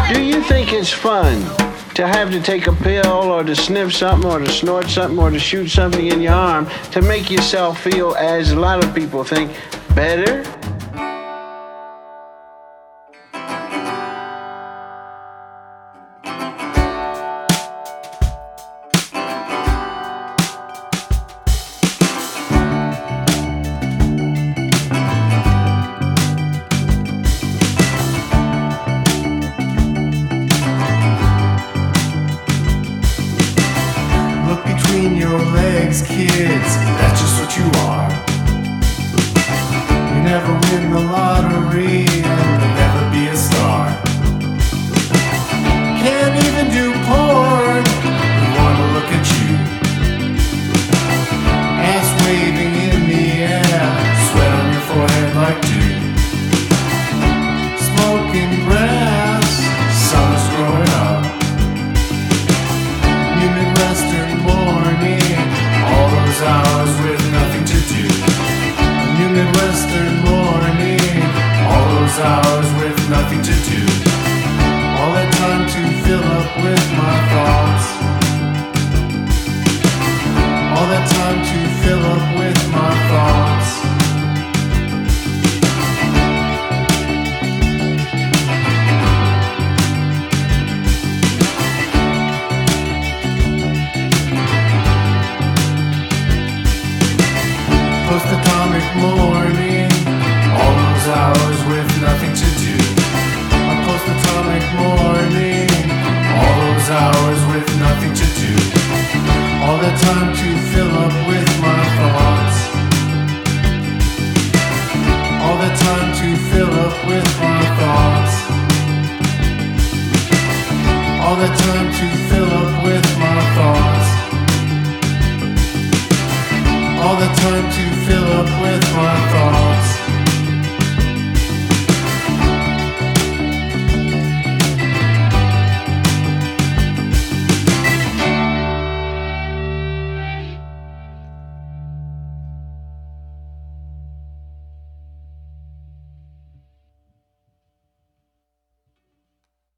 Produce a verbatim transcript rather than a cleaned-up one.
Do you think it's fun to have to take a pill or to sniff something or to snort something or to shoot something in your arm to make yourself feel, as a lot of people think, better? Between your legs, kids, that's just what you are. You never win the lottery and you'll never be a star. Can't even do porn, we wanna look at you. Ass waving in the air, sweat on your forehead like dew. Smoking grass, summer's growing up. New Midwestern morning, all those hours with nothing to do. New Midwestern morning, all those hours with nothing to do. All that time to fill up with my thoughts. All that time to fill up with my thoughts. Post-atomic morning, all those hours with nothing to do. A post-atomic morning, all those hours with nothing to do. All that time to fill up with my thoughts. All that time to fill up with my thoughts. All that time to fill up with my thoughts. All the time to fill up with my thoughts.